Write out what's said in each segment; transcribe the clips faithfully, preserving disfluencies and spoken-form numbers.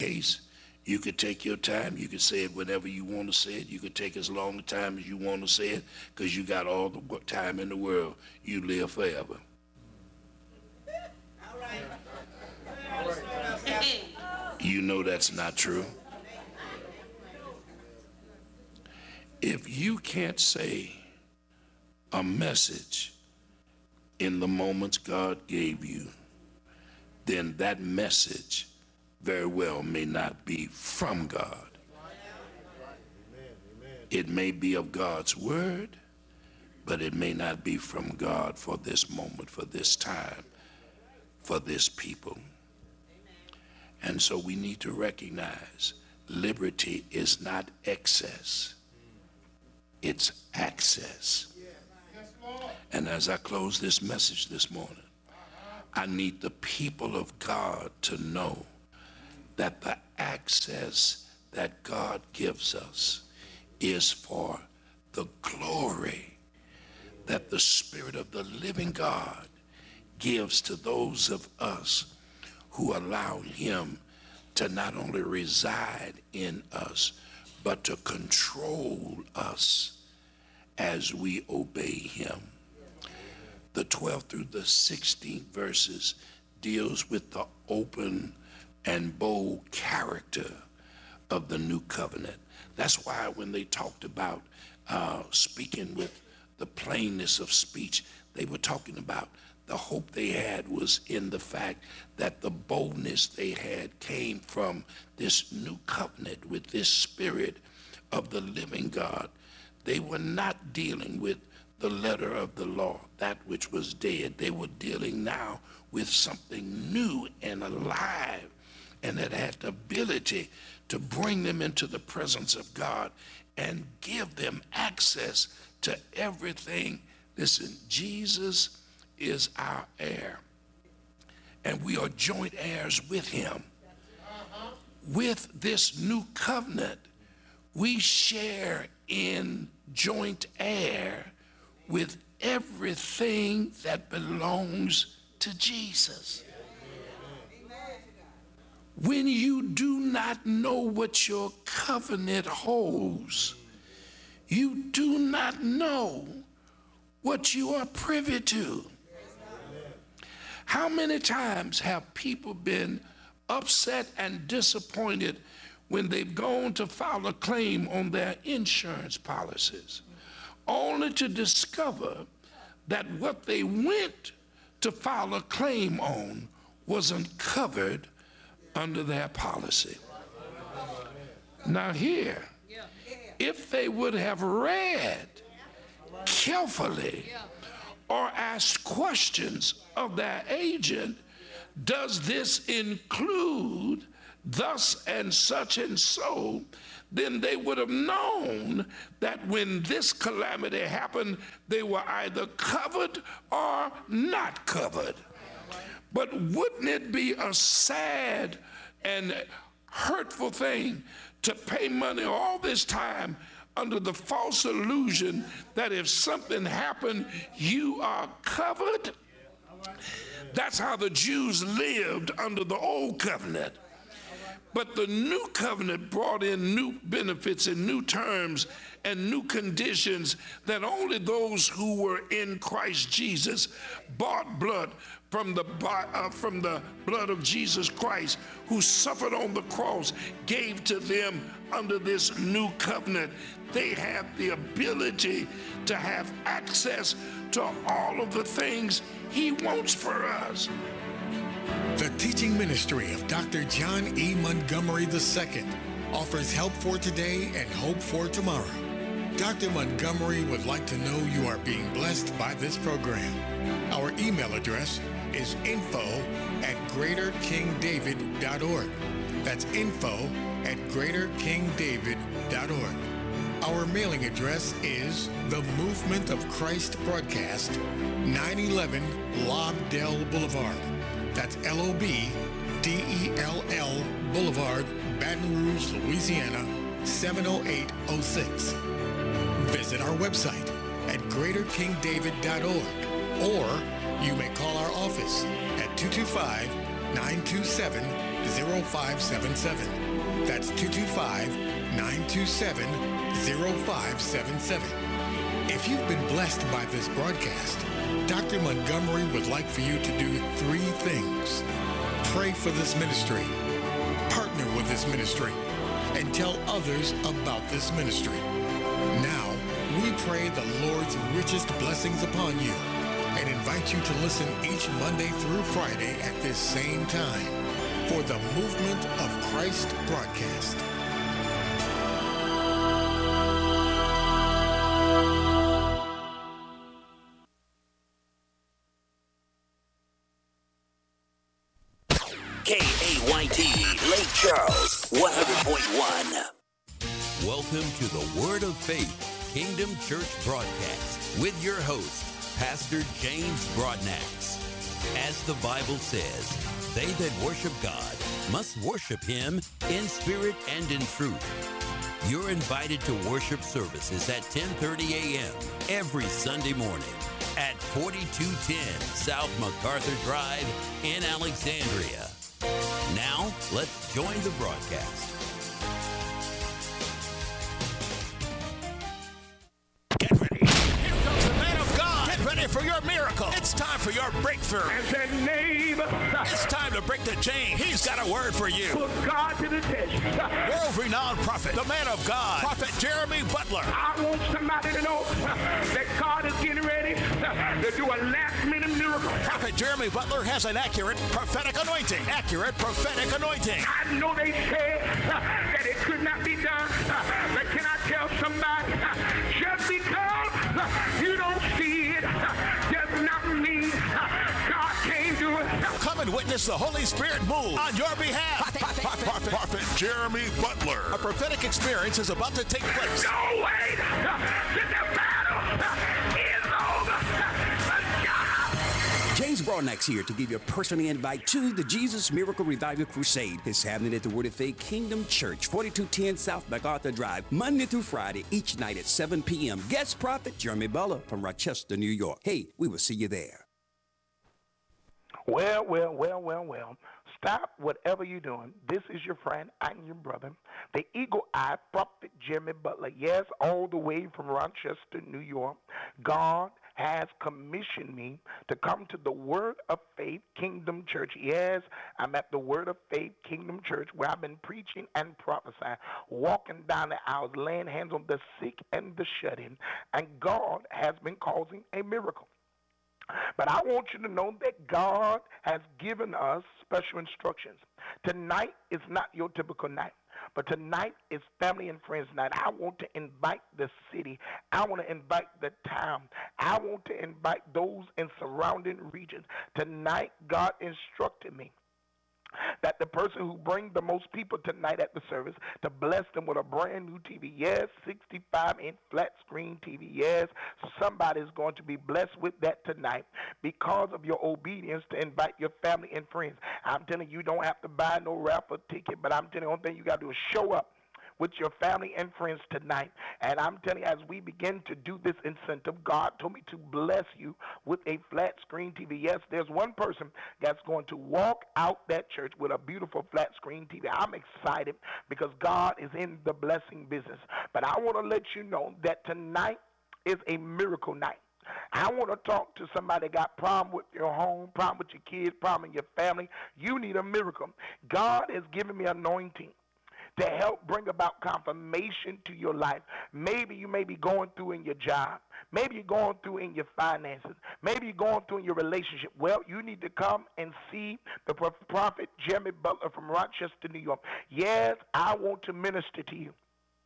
case, you could take your time. You could say it whenever you want to say it. You could take as long a time as you want to say it, because you got all the time in the world. You live forever. All right. All right. You know that's not true. If you can't say a message in the moments God gave you, then that message very well may not be from God. It may be of God's word, but it may not be from God for this moment, for this time, for this people. And so we need to recognize liberty is not excess, it's access. And as I close this message this morning, I need the people of God to know that the access that God gives us is for the glory that the Spirit of the living God gives to those of us who allow him to not only reside in us, but to control us as we obey him. The twelfth through the sixteenth verses deals with the open and bold character of the new covenant. That's why when they talked about uh, speaking with the plainness of speech, they were talking about the hope they had was in the fact that the boldness they had came from this new covenant with this Spirit of the living God. They were not dealing with the letter of the law, that which was dead. They were dealing now with something new and alive, and that had the ability to bring them into the presence of God and give them access to everything. Listen, Jesus is our heir, and we are joint heirs with him. With this new covenant, we share in joint heir with everything that belongs to Jesus. When you do not know what your covenant holds, you do not know what you are privy to. How many times have people been upset and disappointed when they've gone to file a claim on their insurance policies, only to discover that what they went to file a claim on wasn't covered under their policy? Now here, if they would have read carefully or asked questions of their agent, does this include thus and such and so, then they would have known that when this calamity happened, they were either covered or not covered. But wouldn't it be a sad and hurtful thing to pay money all this time under the false illusion that if something happened, you are covered? That's how the Jews lived under the old covenant. But the new covenant brought in new benefits and new terms and new conditions that only those who were in Christ Jesus, bought blood from the, uh, from the blood of Jesus Christ, who suffered on the cross, gave to them under this new covenant. They have the ability to have access to all of the things he wants for us. The teaching ministry of Doctor John E. Montgomery the Second offers help for today and hope for tomorrow. Doctor Montgomery would like to know you are being blessed by this program. Our email address is info at greater king david dot org. That's info at greater king david dot org. Our mailing address is The Movement of Christ Broadcast, nine eleven Lobdell Boulevard. That's L O B D E L L Boulevard, Baton Rouge, Louisiana, seven oh eight oh six. Visit our website at greater king david dot org, or you may call our office at two two five, nine two seven, zero five seven seven. That's two two five, nine two seven, zero five seven seven. If you've been blessed by this broadcast, Doctor Montgomery would like for you to do three things. Pray for this ministry, partner with this ministry, and tell others about this ministry. Now, we pray the Lord's richest blessings upon you and invite you to listen each Monday through Friday at this same time for the Movement of Christ broadcast. K A Y T, Lake Charles, one hundred point one. Welcome to the Word of Faith Kingdom Church broadcast with your host, Pastor James Broadnax. As the Bible says, they that worship God must worship Him in spirit and in truth. You're invited to worship services at ten thirty a.m. every Sunday morning at forty-two ten South MacArthur Drive in Alexandria. Now, let's join the broadcast. Get ready. Here comes the man of God. Get ready for your miracle. It's time for your breakthrough. And the name. It's time to break the chain. He's got a word for you. Put God to the test. World-renowned prophet, the man of God, Prophet Jeremy Butler. I want somebody to know that God is getting ready to do a last-minute miracle. Prophet Jeremy Butler has an accurate prophetic anointing. Accurate prophetic anointing. I know they said that it could not be done, but can I tell somebody, just because you don't see it does not mean God can't do it. Come and witness the Holy Spirit move on your behalf. Prophet, prophet, prophet, prophet Jeremy Butler. A prophetic experience is about to take place. No way! The battle is over. James Broadnax here to give you a personal invite to the Jesus Miracle Revival Crusade. It's happening at the Word of Faith Kingdom Church, forty-two ten South MacArthur Drive, Monday through Friday, each night at seven p.m. Guest prophet Jeremy Butler from Rochester, New York. Hey, we will see you there. Well, well, well, well, well. Stop whatever you're doing. This is your friend and your brother, the eagle-eyed prophet Jeremy Butler. Yes, all the way from Rochester, New York. God has commissioned me to come to the Word of Faith Kingdom Church. Yes, I'm at the Word of Faith Kingdom Church where I've been preaching and prophesying, walking down the aisles, laying hands on the sick and the shut-in, and God has been causing a miracle. But I want you to know that God has given us special instructions. Tonight is not your typical night, but tonight is family and friends night. I want to invite the city. I want to invite the town. I want to invite those in surrounding regions. Tonight, God instructed me that the person who brings the most people tonight at the service, to bless them with a brand new T V. Yes, sixty-five inch flat screen T V. Yes, somebody's going to be blessed with that tonight because of your obedience to invite your family and friends. I'm telling you, you don't have to buy no raffle ticket, but I'm telling you, the only thing you got to do is show up with your family and friends tonight. And I'm telling you, as we begin to do this incentive, God told me to bless you with a flat screen T V. Yes, there's one person that's going to walk out that church with a beautiful flat screen T V. I'm excited because God is in the blessing business. But I want to let you know that tonight is a miracle night. I want to talk to somebody that got problem with your home, problem with your kids, problem in your family. You need a miracle. God has given me anointing to help bring about confirmation to your life. Maybe you may be going through in your job. Maybe you're going through in your finances. Maybe you're going through in your relationship. Well, you need to come and see the prophet Jeremy Butler from Rochester, New York. Yes, I want to minister to you.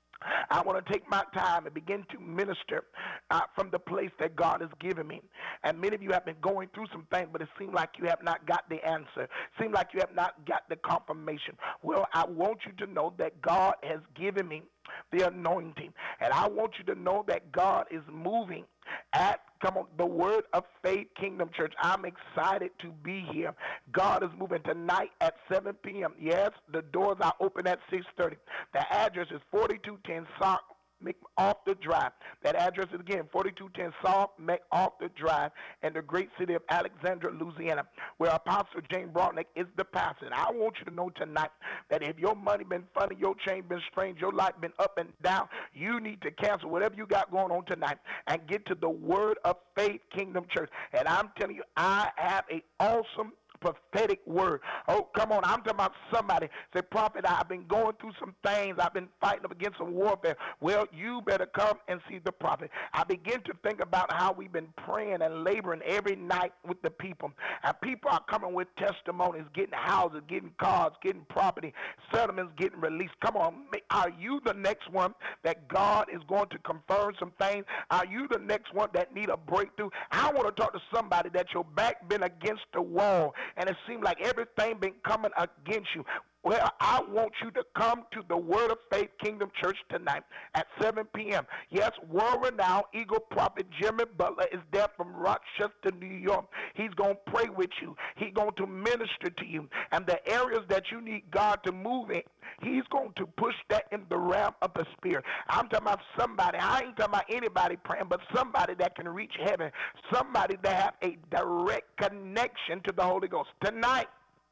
I want to take my time and begin to minister uh, from the place that God has given me. And many of you have been going through some things, but it seems like you have not got the answer. It seems like you have not got the confirmation. Well, I want you to know that God has given me the anointing. And I want you to know that God is moving at, come on, the Word of Faith Kingdom Church. I'm excited to be here. God is moving tonight at seven p.m. Yes, the doors are open at six thirty. The address is forty-two ten South MacArthur Drive. That address is again forty-two ten South MacArthur Drive in the great city of Alexandria, Louisiana, where Apostle James Broadneck is the pastor. And I want you to know tonight that if your money been funny, your chain been strange, your life been up and down, you need to cancel whatever you got going on tonight and get to the Word of Faith Kingdom Church. And I'm telling you, I have an awesome prophetic word. Oh, come on. I'm talking about somebody. Say, prophet, I've been going through some things. I've been fighting up against some warfare. Well, you better come and see the prophet. I begin to think about how we've been praying and laboring every night with the people. And people are coming with testimonies, getting houses, getting cars, getting property, settlements getting released. Come on. Are you the next one that God is going to confirm some things? Are you the next one that need a breakthrough? I want to talk to somebody that your back been against the wall and it seems like everything been coming against you. Well, I want you to come to the Word of Faith Kingdom Church tonight at seven p.m. Yes, world-renowned Eagle Prophet Jimmy Butler is there from Rochester, New York. He's going to pray with you. He's going to minister to you. And the areas that you need God to move in, he's going to push that in the realm of the Spirit. I'm talking about somebody. I ain't talking about anybody praying, but somebody that can reach heaven, somebody that have a direct connection to the Holy Ghost. Tonight,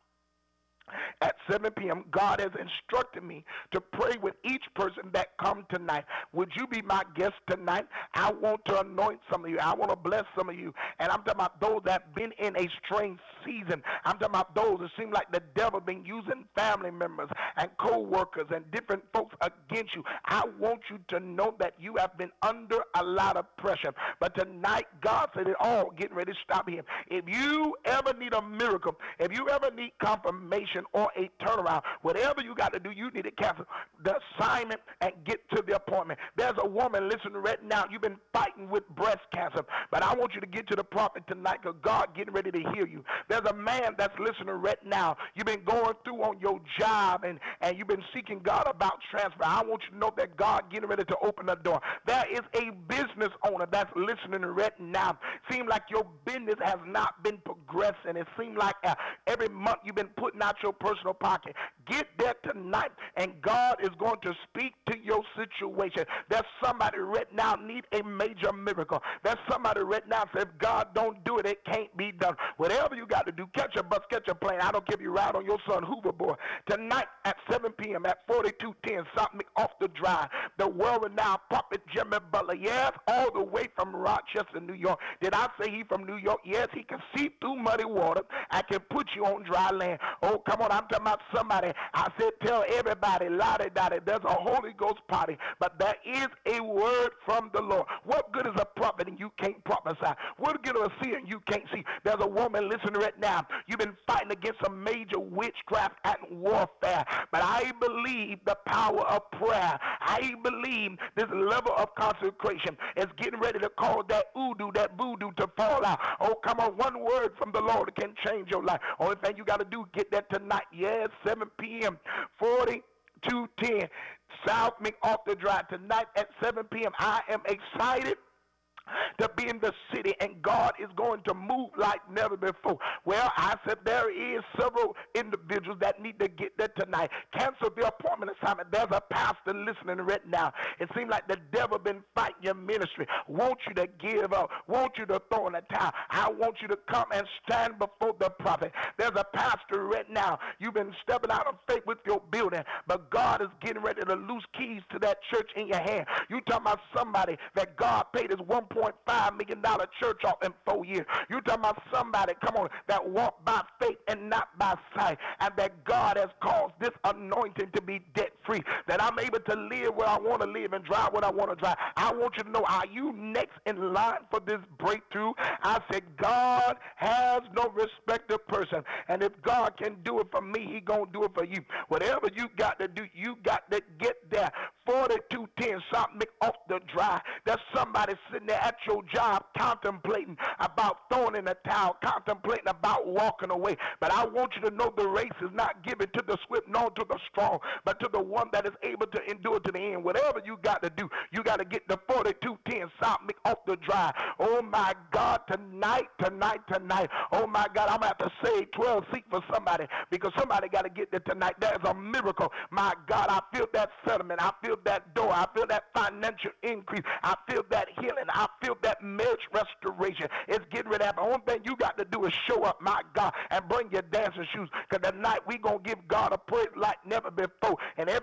at seven p.m., God has instructed me to pray with each person that come tonight. Would you be my guest tonight? I want to anoint some of you. I want to bless some of you. And I'm talking about those that have been in a strange season. I'm talking about those that seem like the devil been using family members and co-workers and different folks against you. I want you to know that you have been under a lot of pressure. But tonight, God said it all, getting ready to stop him. If you ever need a miracle, if you ever need confirmation, or a turnaround, whatever you got to do, you need to cancel the assignment and get to the appointment. There's a woman listening right now. You've been fighting with breast cancer, but I want you to get to the prophet tonight because God getting ready to heal you. There's a man that's listening right now. You've been going through on your job and, and you've been seeking God about transfer. I want you to know that God getting ready to open the door. There is a business owner that's listening right now. Seems like your business has not been progressing. It seems like uh, every month you've been putting out your personal pocket. Get there tonight and God is going to speak to your situation. There's somebody right now need a major miracle. There's somebody right now says, if God don't do it, it can't be done. Whatever you got to do, catch a bus, catch a plane. I don't care if you ride on your son hoverboard. Tonight at seven p.m. at forty-two ten South MacArthur Drive, the world-renowned prophet Jimmy Butler, yes, all the way from Rochester, New York. Did I say he from New York? Yes, he can see through muddy water. I can put you on dry land. Oh, come on, I'm talking about somebody. I said, tell everybody, lottie-dottie, there's a Holy Ghost party, but there is a word from the Lord. What good is a prophet and you can't prophesy? What good is a seer and you can't see? There's a woman listening right now. You've been fighting against some major witchcraft and warfare, but I believe the power of prayer. I believe this level of consecration is getting ready to cause that voodoo, that voodoo to fall out. Oh, come on, one word from the Lord can change your life. Only thing you got to do, get that tonight. Yes, seven p.m. forty-two ten South MacArthur Drive. Tonight at seven p.m. I am excited to be in the city, and God is going to move like never before. Well, I said there is several individuals that need to get there tonight. Cancel the appointment assignment. There's a pastor listening right now. It seems like the devil been fighting your ministry. Want you to give up. Want you to throw in the towel. I want you to come and stand before the prophet. There's a pastor right now. You've been stepping out of faith with your building, but God is getting ready to loose keys to that church in your hand. You talking about somebody that God paid his one point five million dollars church off in four years. You talking about somebody, come on, that walk by faith and not by sight, and that God has caused this anointing to be debt free, that I'm able to live where I want to live and drive what I want to drive. I want you to know, are you next in line for this breakthrough? I said, God has no respect of person, and if God can do it for me, he gonna do it for you. Whatever you got to do, you got to get there. forty-two ten South MacArthur Drive. There's some somebody sitting there at your job contemplating about throwing in the towel, contemplating about walking away. But I want you to know the race is not given to the swift nor to the strong, but to the one that is able to endure to the end. Whatever you got to do, you got to get the forty-two ten South Mick off the drive. Oh my God, tonight, tonight, tonight. Oh my God, I'm going to have to save twelve seats for somebody, because somebody got to get there tonight. There's a miracle. My God, I feel that settlement. I feel that door. I feel that financial increase. I feel that healing. I feel that marriage restoration. It's getting ready to happen. The only thing you got to do is show up, my God, and bring your dancing shoes, because tonight we going to give God a praise like never before. And every